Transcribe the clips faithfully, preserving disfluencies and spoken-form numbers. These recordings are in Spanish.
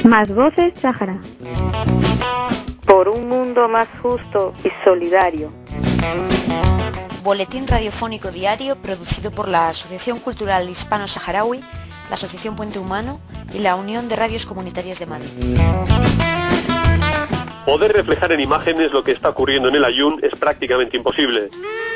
Más voces Sáhara. Por un mundo más justo y solidario. Boletín radiofónico diario producido por la Asociación Cultural Hispano-Saharaui, la Asociación Puente Humano y la Unión de Radios Comunitarias de Madrid. Poder reflejar en imágenes lo que está ocurriendo en el Aaiún es prácticamente imposible.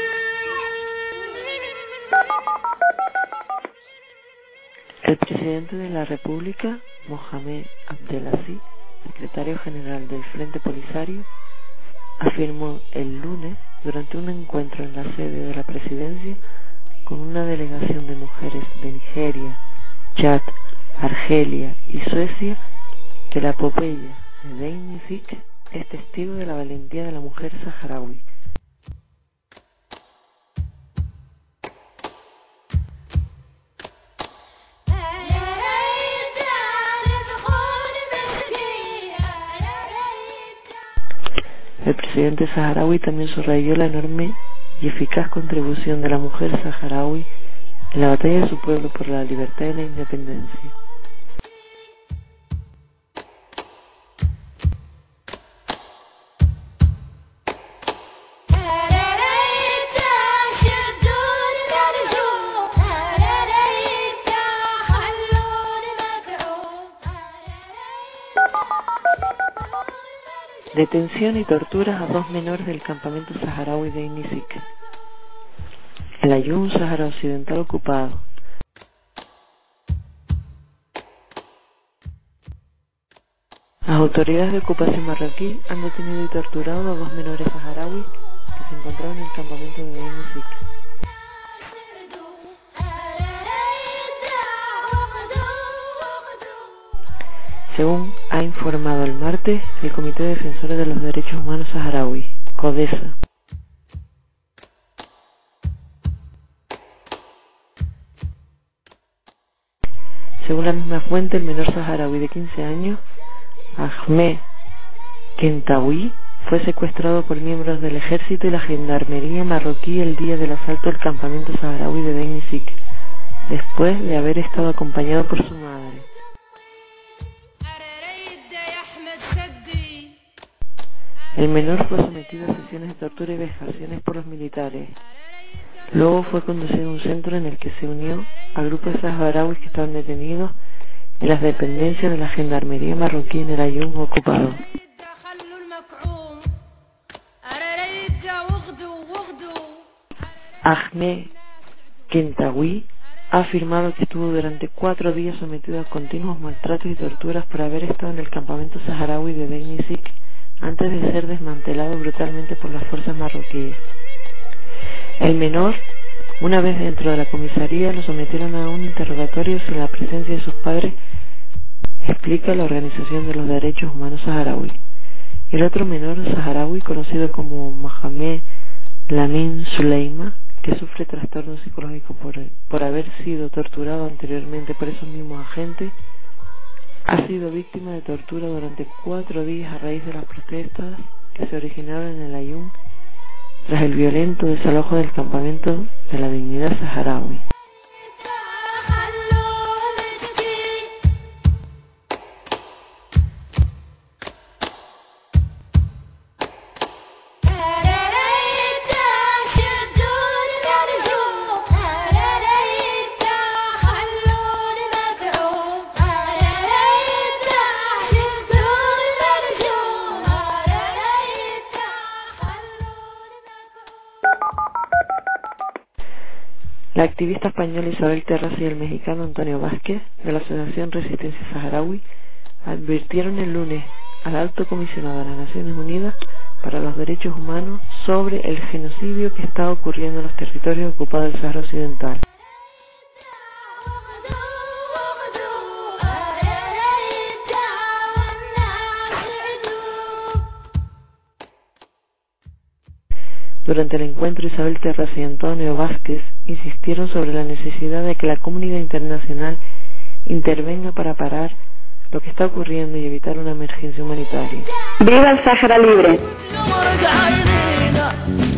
El presidente de la República, Mohamed Abdelaziz, secretario general del Frente Polisario, afirmó el lunes, durante un encuentro en la sede de la presidencia, con una delegación de mujeres de Nigeria, Chad, Argelia y Suecia, que la epopeya de Dein Zik es testigo de la valentía de la mujer saharaui. El presidente saharaui también subrayó la enorme y eficaz contribución de la mujer saharaui en la batalla de su pueblo por la libertad y la independencia. Detención y torturas a dos menores del campamento saharaui de Dein Zik. El Aaiún, Sáhara Occidental ocupado. Las autoridades de ocupación marroquí han detenido y torturado a dos menores saharauis que se encontraban en el campamento de Dein Zik. Según ha informado el martes el Comité de Defensores de los Derechos Humanos Saharaui, CODESA. Según la misma fuente, el menor saharaui de quince años, Ahmed Kentawi, fue secuestrado por miembros del ejército y la gendarmería marroquí el día del asalto al campamento saharaui de Dein Zik, después de haber estado acompañado por su madre. El menor fue sometido a sesiones de tortura y vejaciones por los militares. Luego fue conducido a un centro en el que se unió a grupos de saharauis que estaban detenidos en las dependencias de la gendarmería marroquí en el Aaiún ocupado. Ahmed Kentawi ha afirmado que estuvo durante cuatro días sometido a continuos maltratos y torturas por haber estado en el campamento saharaui de Dein Zik antes de ser desmantelado brutalmente por las fuerzas marroquíes. El menor, una vez dentro de la comisaría, lo sometieron a un interrogatorio sin la presencia de sus padres, explica la Organización de los Derechos Humanos Saharaui. El otro menor saharaui, conocido como Mohamed Lamin Suleima, que sufre trastorno psicológico por, por haber sido torturado anteriormente por esos mismos agentes, ha sido víctima de tortura durante cuatro días a raíz de las protestas que se originaron en el Aaiún tras el violento desalojo del campamento de la dignidad saharaui. La activista española Isabel Terraza y el mexicano Antonio Vázquez, de la Asociación Resistencia Saharaui, advirtieron el lunes al Alto Comisionado de las Naciones Unidas para los Derechos Humanos sobre el genocidio que está ocurriendo en los territorios ocupados del Sáhara Occidental. Durante el encuentro, Isabel Terraza y Antonio Vázquez insistieron sobre la necesidad de que la comunidad internacional intervenga para parar lo que está ocurriendo y evitar una emergencia humanitaria. ¡Viva el Sáhara libre!